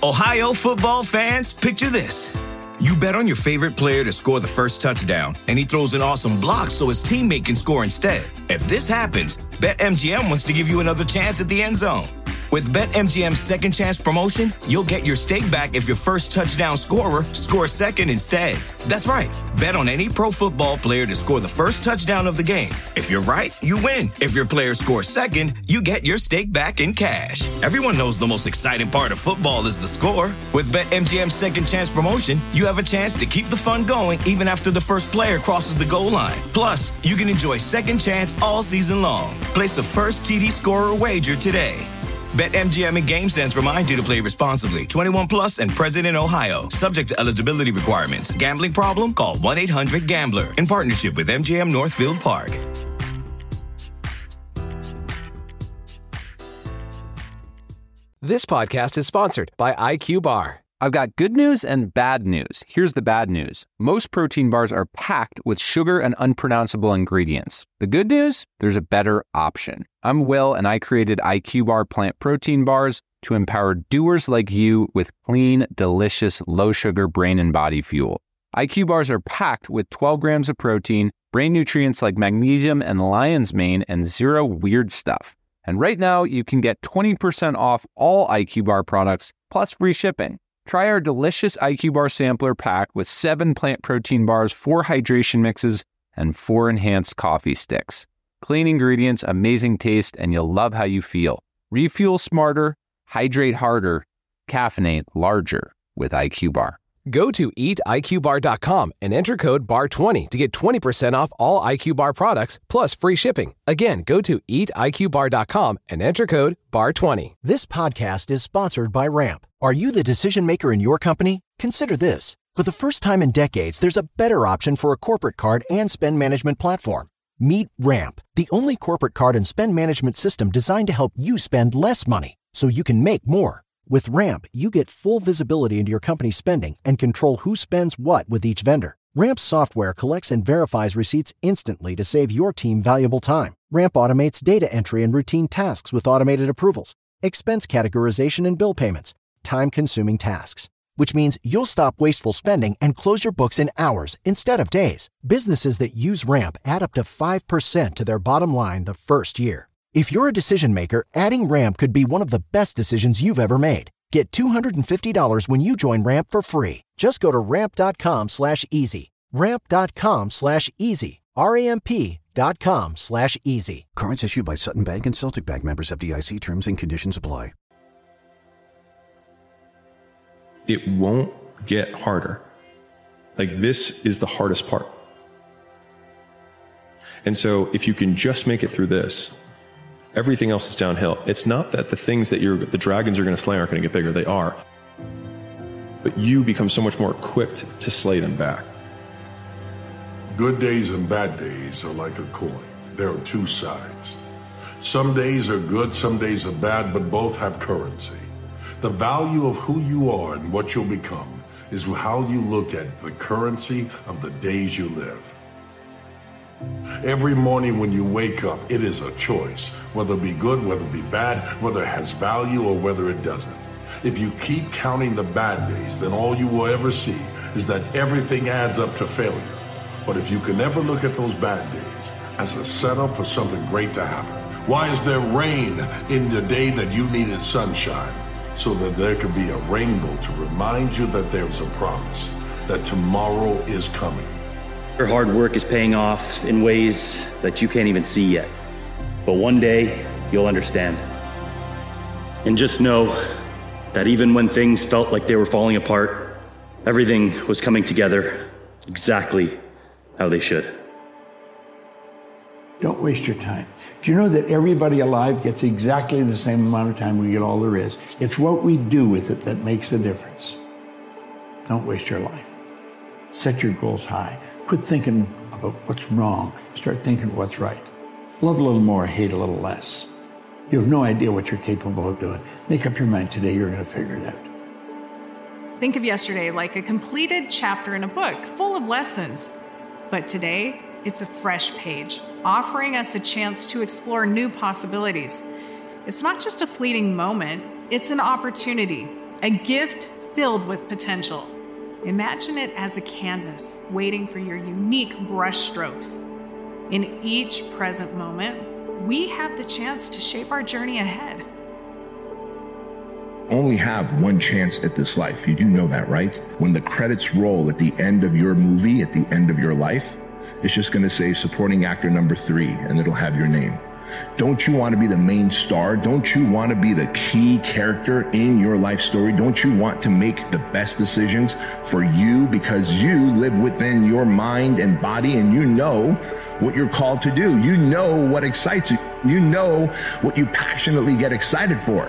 Ohio football fans, picture this. You bet on your favorite player to score the first touchdown, and he throws an awesome block so his teammate can score instead. If this happens, BetMGM wants to give you another chance at the end zone. With BetMGM's second chance promotion, you'll get your stake back if your first touchdown scorer scores second instead. That's right. Bet on any pro football player to score the first touchdown of the game. If you're right, you win. If your player scores second, you get your stake back in cash. Everyone knows the most exciting part of football is the score. With BetMGM's second chance promotion, you have a chance to keep the fun going even after the first player crosses the goal line. Plus, you can enjoy second chance all season long. Place a first TD scorer wager today. BetMGM and GameSense remind you to play responsibly. 21 plus and present in Ohio. Subject to eligibility requirements. Gambling problem? Call 1-800-GAMBLER. In partnership with MGM Northfield Park. This podcast is sponsored by IQ Bar. I've got good news and bad news. Here's the bad news. Most protein bars are packed with sugar and unpronounceable ingredients. The good news? There's a better option. I'm Will, and I created IQ Bar plant protein bars to empower doers like you with clean, delicious, low-sugar brain and body fuel. IQ Bars are packed with 12 grams of protein, brain nutrients like magnesium and lion's mane, and zero weird stuff. And right now, you can get 20% off all IQ Bar products, plus free shipping. Try our delicious IQ Bar sampler pack with 7 plant protein bars, 4 hydration mixes, and 4 enhanced coffee sticks. Clean ingredients, amazing taste, and you'll love how you feel. Refuel smarter, hydrate harder, caffeinate larger with IQ Bar. Go to eatiqbar.com and enter code BAR20 to get 20% off all IQ Bar products, plus free shipping. Again, go to eatiqbar.com and enter code BAR20. This podcast is sponsored by Ramp. Are you the decision maker in your company? Consider this. For the first time in decades, there's a better option for a corporate card and spend management platform. Meet Ramp, the only corporate card and spend management system designed to help you spend less money so you can make more. With Ramp, you get full visibility into your company's spending and control who spends what with each vendor. Ramp's software collects and verifies receipts instantly to save your team valuable time. Ramp automates data entry and routine tasks with automated approvals, expense categorization and bill payments, time-consuming tasks, which means you'll stop wasteful spending and close your books in hours instead of days. Businesses that use Ramp add up to 5% to their bottom line the first year. If you're a decision maker, adding Ramp could be one of the best decisions you've ever made. Get $250 when you join Ramp for free. Just go to ramp.com/easy. Ramp.com/easy. RAMP.com/easy. Cards issued by Sutton Bank and Celtic Bank, members FDIC. Terms and conditions apply. It won't get harder. Like, this is the hardest part. And so if you can just make it through this, everything else is downhill. It's not that the things that the dragons are going to slay aren't going to get bigger. They are. But you become so much more equipped to slay them back. Good days and bad days are like a coin. There are two sides. Some days are good, some days are bad, but both have currency. The value of who you are and what you'll become is how you look at the currency of the days you live. Every morning when you wake up, it is a choice, whether it be good, whether it be bad, whether it has value or whether it doesn't. If you keep counting the bad days, then all you will ever see is that everything adds up to failure. But if you can ever look at those bad days as a setup for something great to happen, why is there rain in the day that you needed sunshine? So that there could be a rainbow to remind you that there's a promise, that tomorrow is coming. Your hard work is paying off in ways that you can't even see yet. But one day, you'll understand. And just know that even when things felt like they were falling apart, everything was coming together exactly how they should. Don't waste your time. Do you know that everybody alive gets exactly the same amount of time we get all there is? It's what we do with it that makes the difference. Don't waste your life. Set your goals high. Quit thinking about what's wrong. Start thinking what's right. Love a little more, hate a little less. You have no idea what you're capable of doing. Make up your mind today, you're going to figure it out. Think of yesterday like a completed chapter in a book full of lessons. But today, it's a fresh page, offering us a chance to explore new possibilities. It's not just a fleeting moment, it's an opportunity, a gift filled with potential. Imagine it as a canvas waiting for your unique brush strokes. In each present moment, we have the chance to shape our journey ahead. Only have one chance at this life. You do know that, right? When the credits roll at the end of your movie, at the end of your life, it's just going to say supporting actor number 3, and it'll have your name. Don't you want to be the main star? Don't you want to be the key character in your life story? Don't you want to make the best decisions for you because you live within your mind and body and you know what you're called to do? You know what excites you. You know what you passionately get excited for.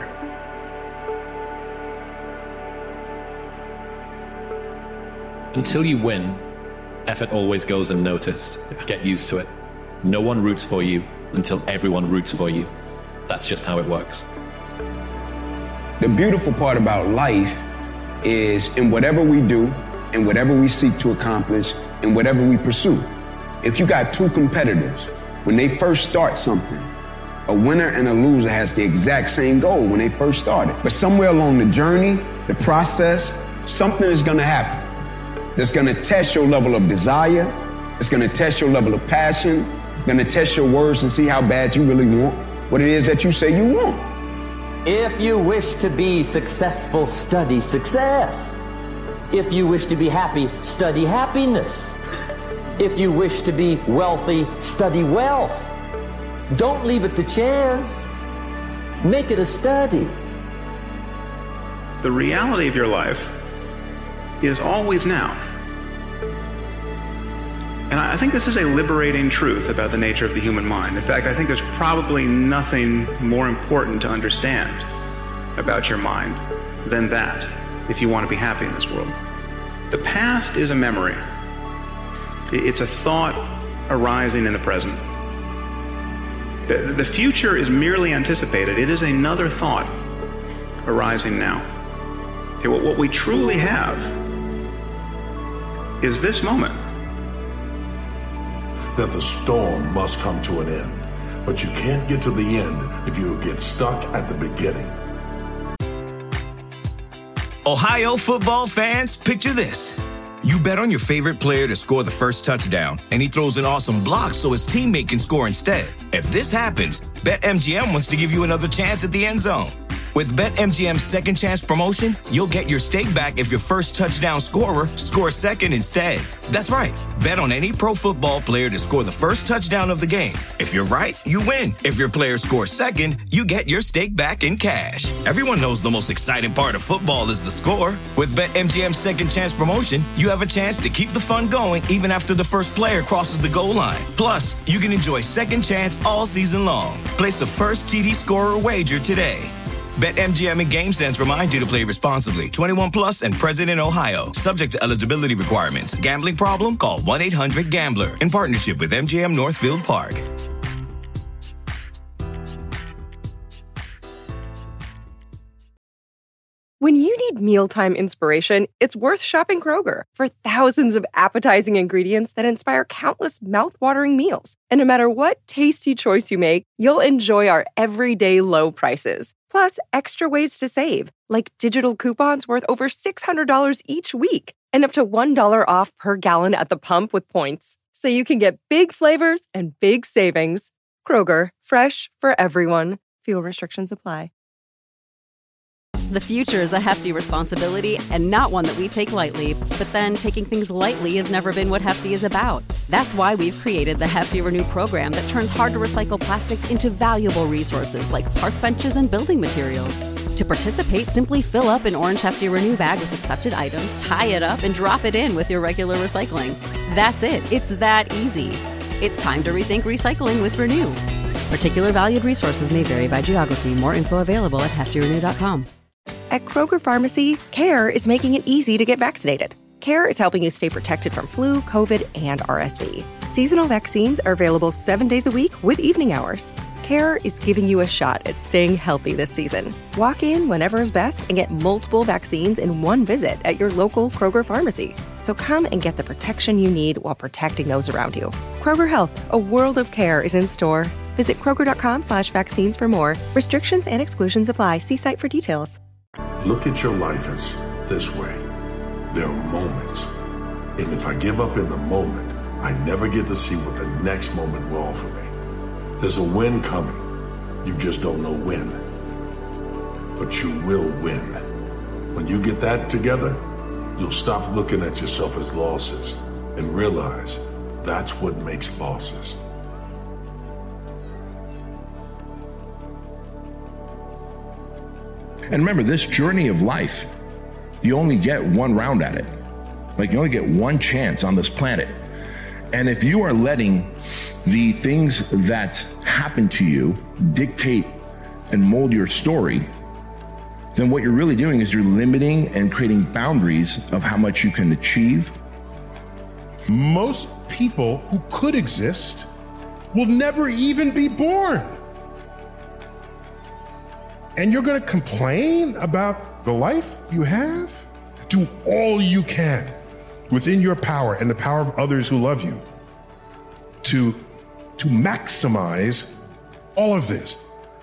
Until you win, effort always goes unnoticed. Get used to it. No one roots for you until everyone roots for you. That's just how it works. The beautiful part about life is in whatever we do, in whatever we seek to accomplish, in whatever we pursue. If you got two competitors, when they first start something, a winner and a loser has the exact same goal when they first started. But somewhere along the journey, the process, something is going to happen that's going to test your level of desire. It's going to test your level of passion. Going to test your words and see how bad you really want what it is that you say you want. If you wish to be successful, study success. If you wish to be happy, study happiness. If you wish to be wealthy, study wealth. Don't leave it to chance. Make it a study. The reality of your life is always now. And I think this is a liberating truth about the nature of the human mind. In fact, I think there's probably nothing more important to understand about your mind than that, if you want to be happy in this world. The past is a memory. It's a thought arising in the present. The future is merely anticipated. It is another thought arising now. Okay, what we truly have is this moment. That the storm must come to an end. But you can't get to the end if you get stuck at the beginning. Ohio football fans, picture this. You bet on your favorite player to score the first touchdown, and he throws an awesome block so his teammate can score instead. If this happens, BetMGM wants to give you another chance at the end zone. With BetMGM's second chance promotion, you'll get your stake back if your first touchdown scorer scores second instead. That's right. Bet on any pro football player to score the first touchdown of the game. If you're right, you win. If your player scores second, you get your stake back in cash. Everyone knows the most exciting part of football is the score. With BetMGM's second chance promotion, you have a chance to keep the fun going even after the first player crosses the goal line. Plus, you can enjoy second chance all season long. Place a first TD scorer wager today. BetMGM and GameSense remind you to play responsibly. 21 plus and present in Ohio. Subject to eligibility requirements. Gambling problem? Call 1-800-GAMBLER. In partnership with MGM Northfield Park. When you need mealtime inspiration, it's worth shopping Kroger for thousands of appetizing ingredients that inspire countless mouth-watering meals. And no matter what tasty choice you make, you'll enjoy our everyday low prices. Plus, extra ways to save, like digital coupons worth over $600 each week and up to $1 off per gallon at the pump with points. So you can get big flavors and big savings. Kroger, fresh for everyone. Fuel restrictions apply. The future is a hefty responsibility and not one that we take lightly. But then taking things lightly has never been what Hefty is about. That's why we've created the Hefty Renew program that turns hard-to-recycle plastics into valuable resources like park benches and building materials. To participate, simply fill up an orange Hefty Renew bag with accepted items, tie it up, and drop it in with your regular recycling. That's it. It's that easy. It's time to rethink recycling with Renew. Particular valued resources may vary by geography. More info available at heftyrenew.com. At Kroger Pharmacy, CARE is making it easy to get vaccinated. CARE is helping you stay protected from flu, COVID, and RSV. Seasonal vaccines are available 7 days a week with evening hours. CARE is giving you a shot at staying healthy this season. Walk in whenever is best and get multiple vaccines in one visit at your local Kroger Pharmacy. So come and get the protection you need while protecting those around you. Kroger Health, a world of care is in store. Visit Kroger.com/vaccines for more. Restrictions and exclusions apply. See site for details. Look at your life as this way. There are moments. And if I give up in the moment, I never get to see what the next moment will offer me. There's a win coming. You just don't know when. But you will win. When you get that together, you'll stop looking at yourself as losses and realize that's what makes bosses. And remember, this journey of life, you only get one round at it. Like, you only get one chance on this planet. And if you are letting the things that happen to you dictate and mold your story, then what you're really doing is you're limiting and creating boundaries of how much you can achieve. Most people who could exist will never even be born. And you're going to complain about the life you have? Do all you can within your power and the power of others who love you to maximize all of this.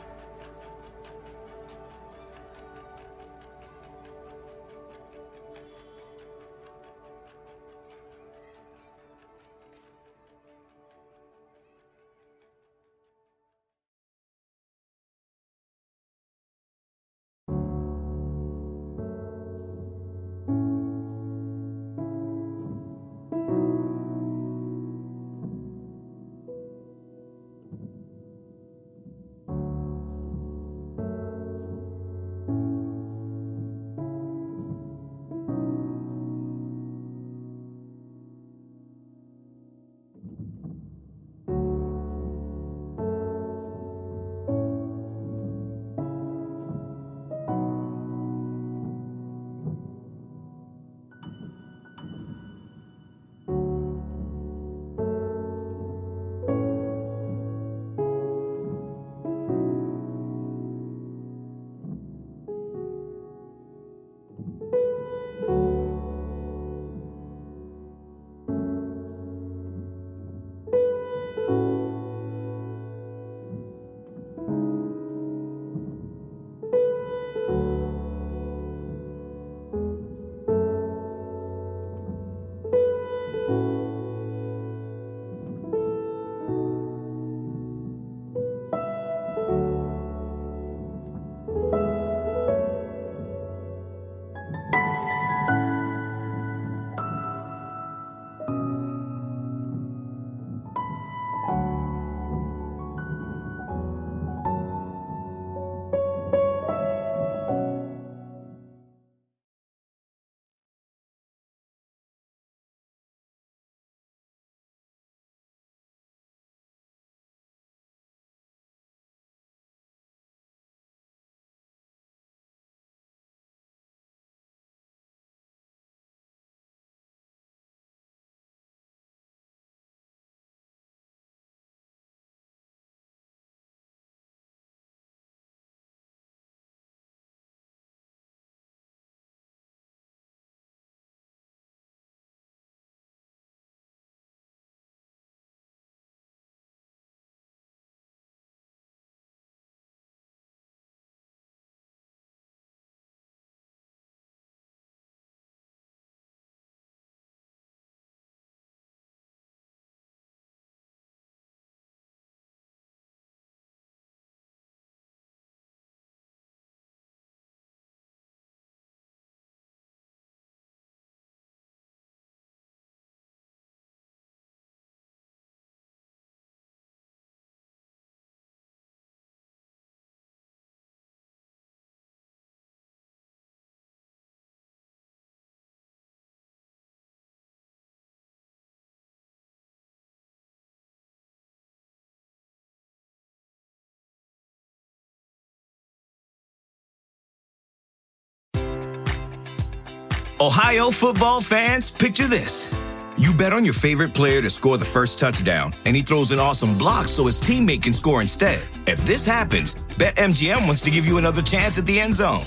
Ohio football fans, picture this. You bet on your favorite player to score the first touchdown, and he throws an awesome block so his teammate can score instead. If this happens, BetMGM wants to give you another chance at the end zone.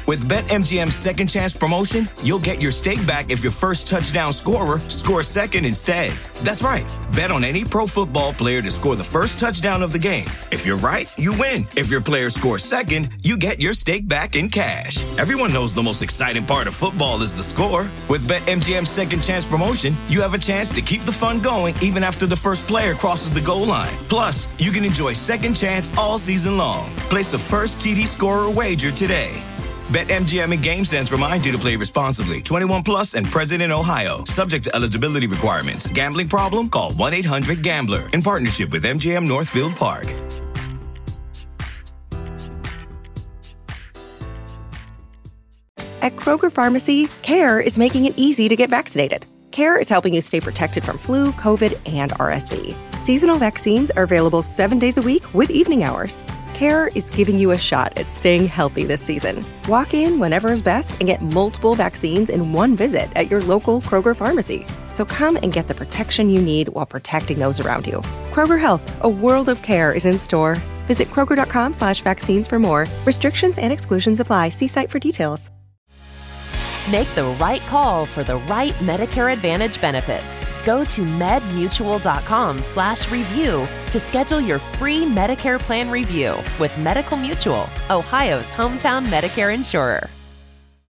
With BetMGM's second chance promotion, you'll get your stake back if your first touchdown scorer scores second instead. That's right. Bet on any pro football player to score the first touchdown of the game. If you're right, you win. If your player scores second, you get your stake back in cash. Everyone knows the most exciting part of football is the score. With BetMGM's second chance promotion, you have a chance to keep the fun going even after the first player crosses the goal line. Plus, you can enjoy second chance all season long. Place a first TD scorer wager today. BetMGM and GameSense remind you to play responsibly. 21 plus and present in Ohio. Subject to eligibility requirements. Gambling problem? Call 1-800-GAMBLER. In partnership with MGM Northfield Park. At Kroger Pharmacy, CARE is making it easy to get vaccinated. CARE is helping you stay protected from flu, COVID, and RSV. Seasonal vaccines are available 7 days a week with evening hours. CARE is giving you a shot at staying healthy this season. Walk in whenever is best and get multiple vaccines in one visit at your local Kroger pharmacy. So come and get the protection you need while protecting those around you. Kroger Health, a world of care is in store. Visit Kroger.com/vaccines for more. Restrictions and exclusions apply. See site for details. Make the right call for the right Medicare Advantage benefits. Go to medmutual.com/review to schedule your free Medicare plan review with Medical Mutual, Ohio's hometown Medicare insurer.